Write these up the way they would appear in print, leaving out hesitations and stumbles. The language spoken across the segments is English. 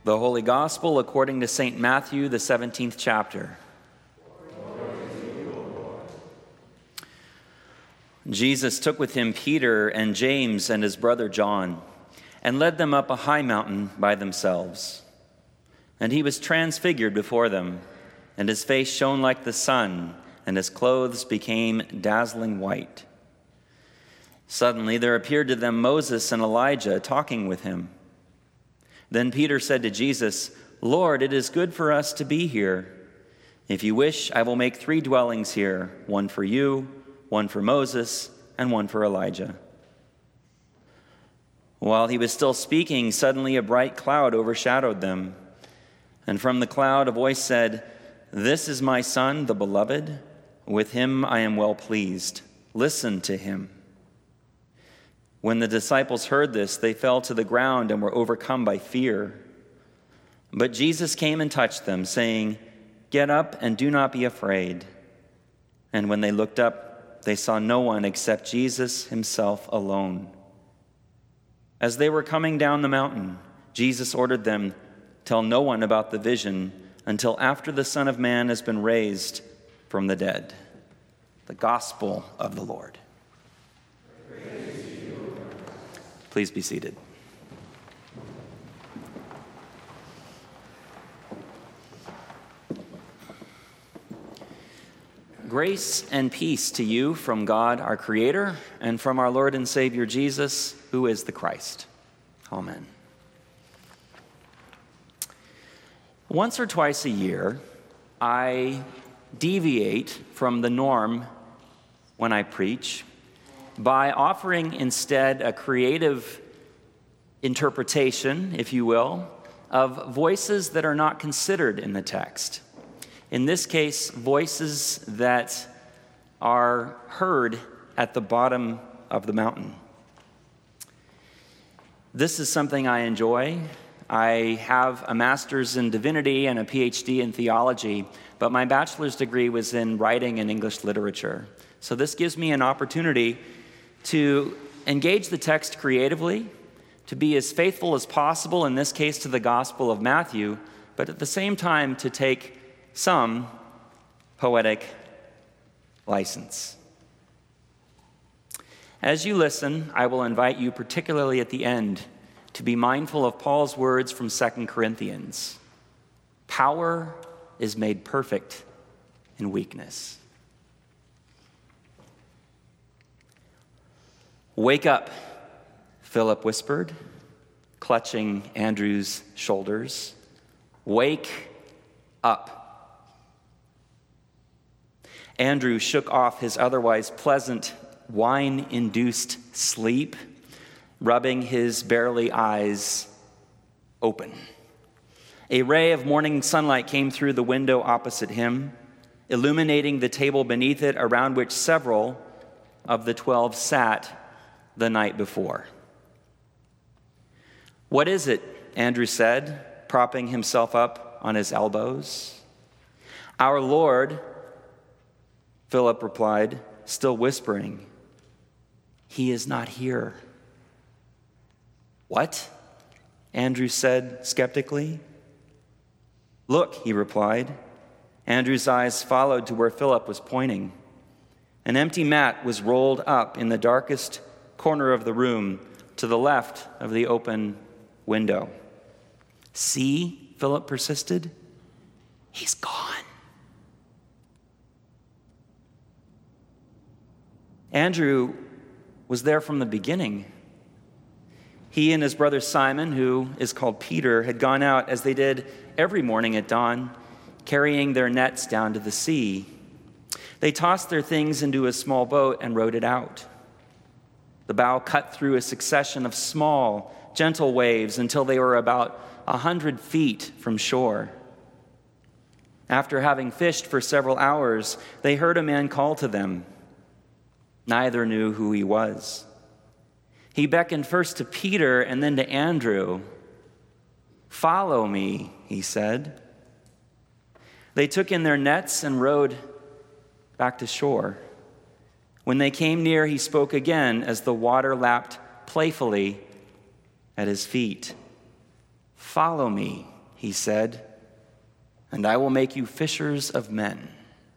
The Holy Gospel according to St. Matthew, the 17th chapter. Jesus took with him Peter and James and his brother John, and led them up a high mountain by themselves. And he was transfigured before them, and his face shone like the sun, and his clothes became dazzling white. Suddenly there appeared to them Moses and Elijah talking with him. Then Peter said to Jesus, "Lord, it is good for us to be here. If you wish, I will make 3 dwellings here, one for you, one for Moses, and one for Elijah." While he was still speaking, suddenly a bright cloud overshadowed them. And from the cloud a voice said, "This is my Son, the Beloved. With him I am well pleased. Listen to him." When the disciples heard this, they fell to the ground and were overcome by fear. But Jesus came and touched them, saying, "Get up and do not be afraid." And when they looked up, they saw no one except Jesus himself alone. As they were coming down the mountain, Jesus ordered them, "Tell no one about the vision until after the Son of Man has been raised from the dead." The Gospel of the Lord. Please be seated. Grace and peace to you from God our Creator and from our Lord and Savior Jesus, who is the Christ. Amen. Once or twice a year, I deviate from the norm when I preach by offering instead a creative interpretation, if you will, of voices that are not considered in the text. In this case, voices that are heard at the bottom of the mountain. This is something I enjoy. I have a master's in divinity and a PhD in theology, but my bachelor's degree was in writing and English literature. So this gives me an opportunity to engage the text creatively, to be as faithful as possible, in this case to the Gospel of Matthew, but at the same time to take some poetic license. As you listen, I will invite you, particularly at the end, to be mindful of Paul's words from 2 Corinthians. Power is made perfect in weakness. "Wake up," Philip whispered, clutching Andrew's shoulders. "Wake up." Andrew shook off his otherwise pleasant, wine-induced sleep, rubbing his barely eyes open. A ray of morning sunlight came through the window opposite him, illuminating the table beneath it, around which several of the 12 sat the night before. "What is it?" Andrew said, propping himself up on his elbows. "Our Lord," Philip replied, still whispering, "He is not here." "What?" Andrew said skeptically. "Look," he replied. Andrew's eyes followed to where Philip was pointing. An empty mat was rolled up in the darkest corner of the room to the left of the open window. "See," Philip persisted, "he's gone." Andrew was there from the beginning. He and his brother Simon, who is called Peter, had gone out as they did every morning at dawn, carrying their nets down to the sea. They tossed their things into a small boat and rowed it out. The bow cut through a succession of small, gentle waves until they were about 100 feet from shore. After having fished for several hours, they heard a man call to them. Neither knew who he was. He beckoned first to Peter and then to Andrew. "Follow me," he said. They took in their nets and rowed back to shore. When they came near, he spoke again as the water lapped playfully at his feet. "Follow me," he said, and I will make you fishers of men.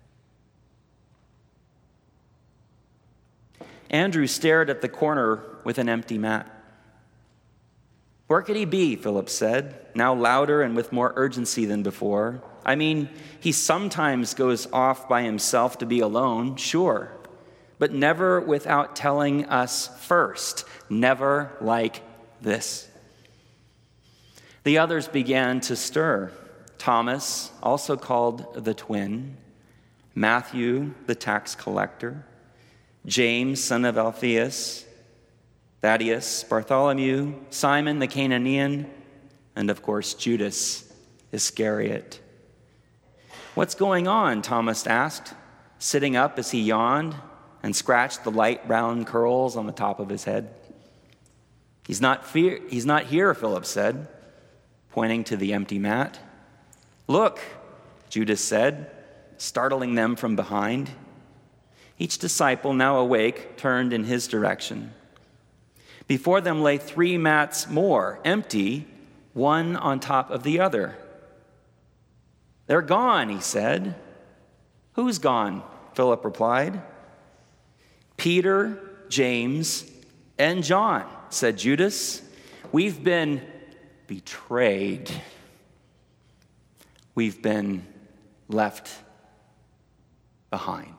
Andrew stared at the corner with an empty mat. Where could he be, Philip said, now louder and with more urgency than before. I mean, he sometimes goes off by himself to be alone, sure, but never without telling us first, never like this. The others began to stir. Thomas, also called the twin, Matthew, the tax collector, James, son of Alphaeus, Thaddeus, Bartholomew, Simon the Canaanian, and of course Judas Iscariot. What's going on? Thomas asked, sitting up as he yawned and scratched the light brown curls on the top of his head. He's not here, Philip said, pointing to the empty mat. Look, Judas said, startling them from behind. Each disciple, now awake, turned in his direction. Before them lay 3 mats more, empty, one on top of the other. They're gone, he said. Who's gone? Philip replied. Peter, James, and John, said Judas. We've been betrayed. We've been left behind.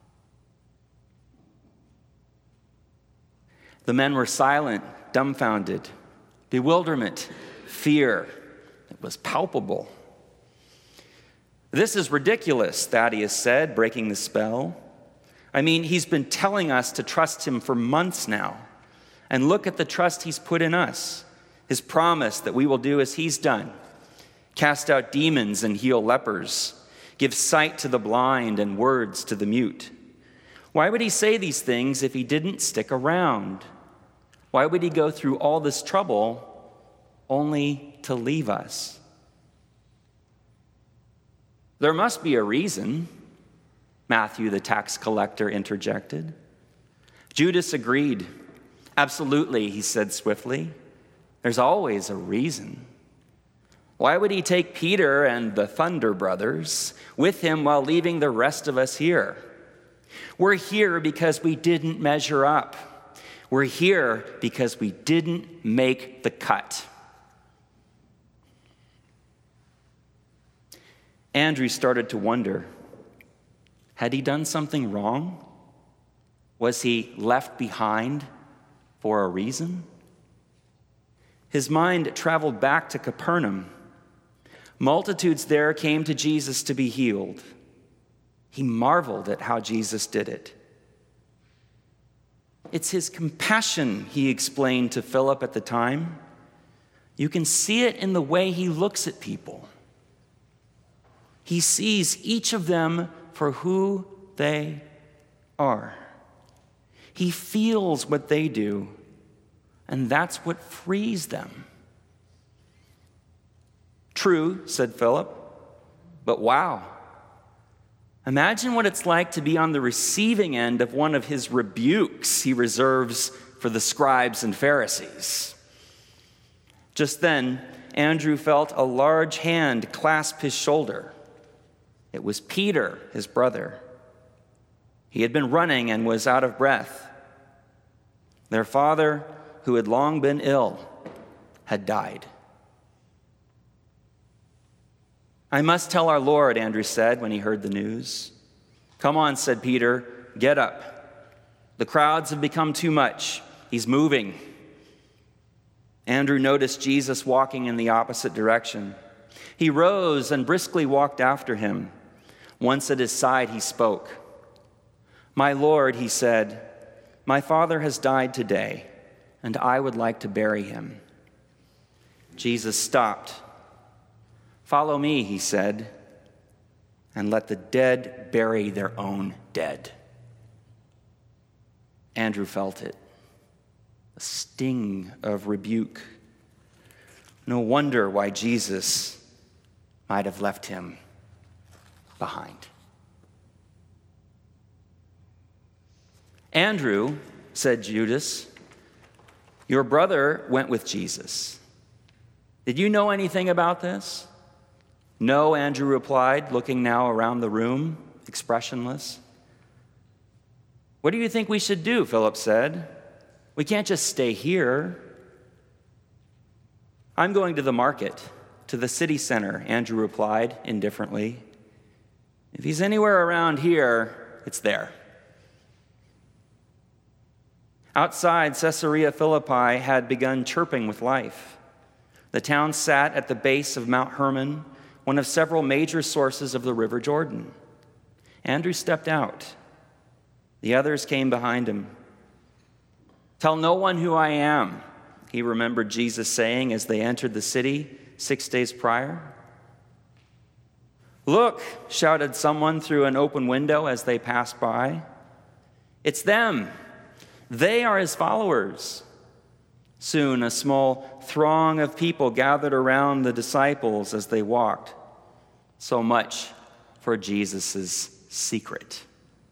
The men were silent, dumbfounded. Bewilderment, fear, it was palpable. This is ridiculous, Thaddeus said, breaking the spell. I mean, he's been telling us to trust him for months now. And look at the trust he's put in us. His promise that we will do as he's done. Cast out demons and heal lepers. Give sight to the blind and words to the mute. Why would he say these things if he didn't stick around? Why would he go through all this trouble only to leave us? There must be a reason, Matthew the tax collector interjected. Judas agreed. Absolutely, he said swiftly. There's always a reason. Why would he take Peter and the Thunder brothers with him while leaving the rest of us here? We're here because we didn't measure up. We're here because we didn't make the cut. Andrew started to wonder, had he done something wrong? Was he left behind for a reason? His mind traveled back to Capernaum. Multitudes there came to Jesus to be healed. He marveled at how Jesus did it. It's his compassion, he explained to Philip at the time. You can see it in the way he looks at people. He sees each of them for who they are. He feels what they do, and that's what frees them. True, said Philip, but wow. Imagine what it's like to be on the receiving end of one of his rebukes he reserves for the scribes and Pharisees. Just then, Andrew felt a large hand clasp his shoulder. It was Peter, his brother. He had been running and was out of breath. Their father, who had long been ill, had died. I must tell our Lord, Andrew said when he heard the news. Come on, said Peter, get up. The crowds have become too much. He's moving. Andrew noticed Jesus walking in the opposite direction. He rose and briskly walked after him. Once at his side, he spoke. My Lord, he said, my father has died today, and I would like to bury him. Jesus stopped. Follow me, he said, and let the dead bury their own dead. Andrew felt it, a sting of rebuke. No wonder why Jesus might have left him behind. Andrew, said Judas, your brother went with Jesus. Did you know anything about this? No, Andrew replied, looking now around the room, expressionless. What do you think we should do? Philip said. We can't just stay here. I'm going to the market, to the city center, Andrew replied indifferently. If he's anywhere around here, it's there. Outside Caesarea Philippi had begun chirping with life. The town sat at the base of Mount Hermon, one of several major sources of the River Jordan. Andrew stepped out. The others came behind him. Tell no one who I am, he remembered Jesus saying as they entered the city 6 days prior. Look, shouted someone through an open window as they passed by. It's them. They are his followers. Soon a small throng of people gathered around the disciples as they walked. So much for Jesus' secret.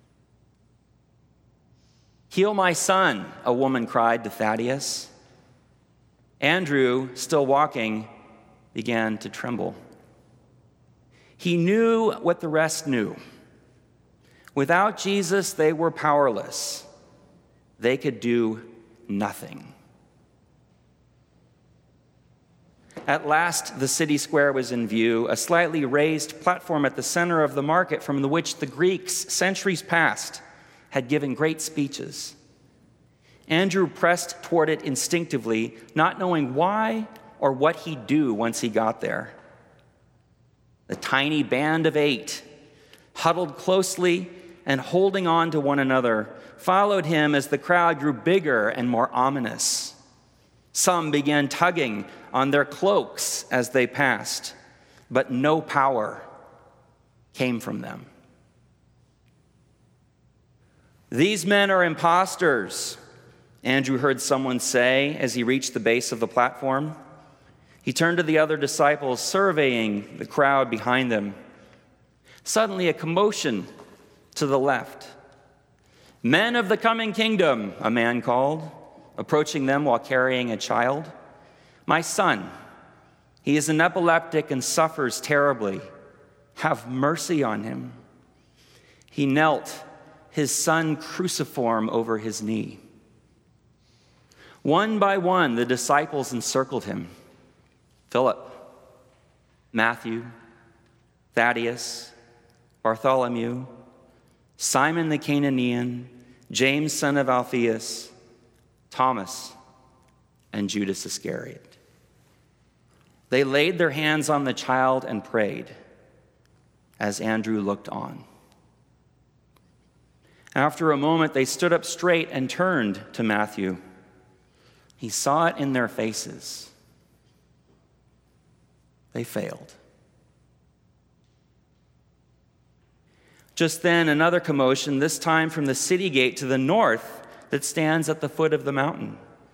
Heal my son, a woman cried to Thaddeus. Andrew, still walking, began to tremble. He knew what the rest knew. Without Jesus, they were powerless. They could do nothing. At last, the city square was in view, a slightly raised platform at the center of the market from which the Greeks, centuries past, had given great speeches. Andrew pressed toward it instinctively, not knowing why or what he'd do once he got there. The tiny band of 8, huddled closely and holding on to one another, followed him as the crowd grew bigger and more ominous. Some began tugging on their cloaks as they passed, but no power came from them. These men are imposters, Andrew heard someone say as he reached the base of the platform. He turned to the other disciples, surveying the crowd behind them. Suddenly, a commotion to the left. Men of the coming kingdom, a man called, approaching them while carrying a child. My son, he is an epileptic and suffers terribly. Have mercy on him. He knelt, his son cruciform over his knee. One by one, the disciples encircled him. Philip, Matthew, Thaddeus, Bartholomew, Simon the Canaanian, James son of Alphaeus, Thomas, and Judas Iscariot. They laid their hands on the child and prayed as Andrew looked on. After a moment, they stood up straight and turned to Matthew. He saw it in their faces. They failed. Just then, another commotion, this time from the city gate to the north that stands at the foot of the mountain.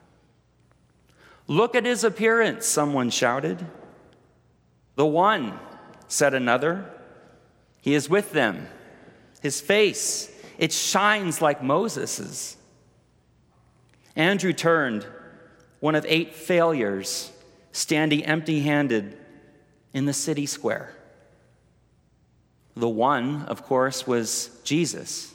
Look at his appearance, someone shouted. The one, said another. He is with them. His face, it shines like Moses's. Andrew turned, one of 8 failures, standing empty-handed in the city square. The one, of course, was Jesus.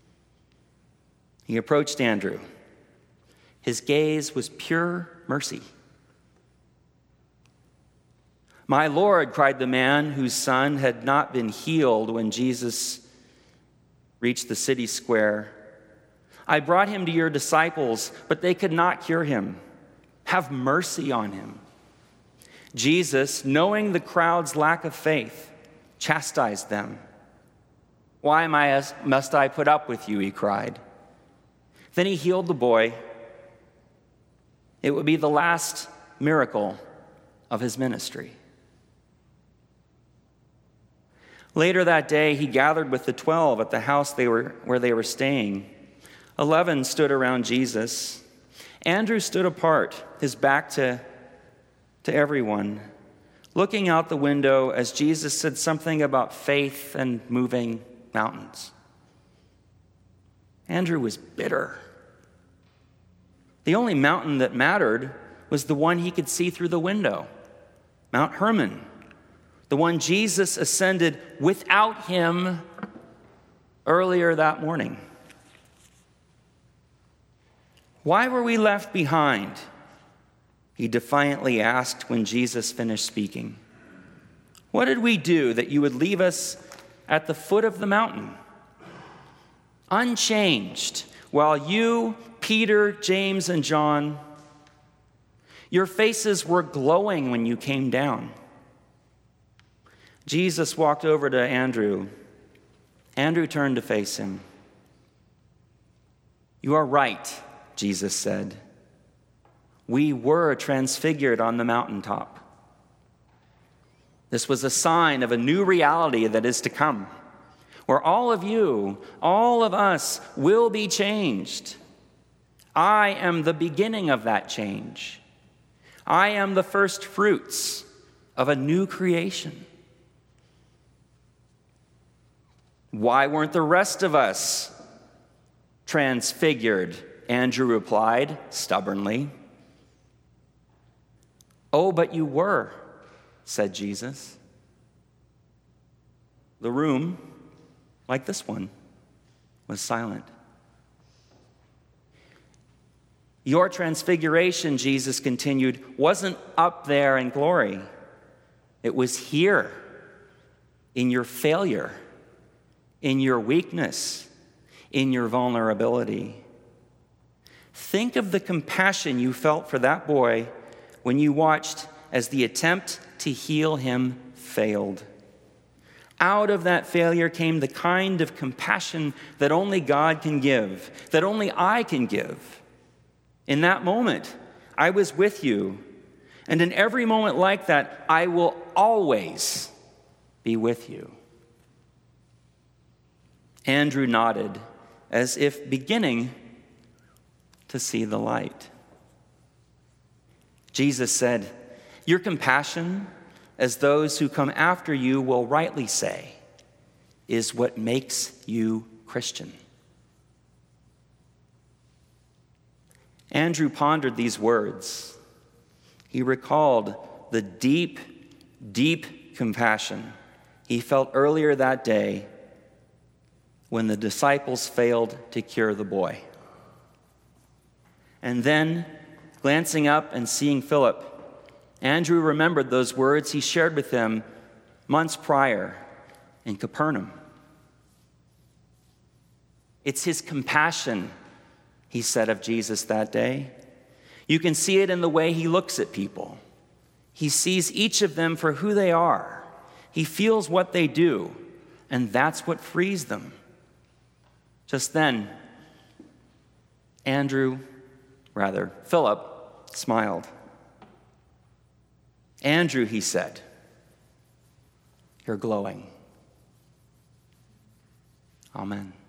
He approached Andrew. His gaze was pure mercy. My Lord, cried the man whose son had not been healed when Jesus reached the city square. I brought him to your disciples, but they could not cure him. Have mercy on him. Jesus, knowing the crowd's lack of faith, chastised them. Why must I put up with you, he cried. Then he healed the boy. It would be the last miracle of his ministry. Later that day, he gathered with the 12 at the house where they were staying. 11 stood around Jesus. Andrew stood apart, his back to everyone, looking out the window as Jesus said something about faith and moving mountains. Andrew was bitter. The only mountain that mattered was the one he could see through the window, Mount Hermon, the one Jesus ascended without him earlier that morning. Why were we left behind? He defiantly asked when Jesus finished speaking. What did we do that you would leave us at the foot of the mountain, unchanged, while you, Peter, James, and John, your faces were glowing when you came down? Jesus walked over to Andrew. Andrew turned to face him. You are right, Jesus said. We were transfigured on the mountaintop. This was a sign of a new reality that is to come, where all of you, all of us, will be changed. I am the beginning of that change. I am the first fruits of a new creation. Why weren't the rest of us transfigured? Andrew replied stubbornly. Oh, but you were, said Jesus. The room, like this one, was silent. Your transfiguration, Jesus continued, wasn't up there in glory. It was here, in your failure, in your weakness, in your vulnerability. Think of the compassion you felt for that boy when you watched as the attempt to heal him failed. Out of that failure came the kind of compassion that only God can give, that only I can give. In that moment, I was with you. And in every moment like that, I will always be with you. Andrew nodded, as if beginning to see the light. Jesus said, your compassion, as those who come after you will rightly say, is what makes you Christian. Andrew pondered these words. He recalled the deep, deep compassion he felt earlier that day when the disciples failed to cure the boy. And then, glancing up and seeing Philip, Andrew remembered those words he shared with him months prior in Capernaum. It's his compassion, he said of Jesus that day. You can see it in the way he looks at people. He sees each of them for who they are. He feels what they do, and that's what frees them. Just then, Philip smiled. Andrew, he said, you're glowing. Amen.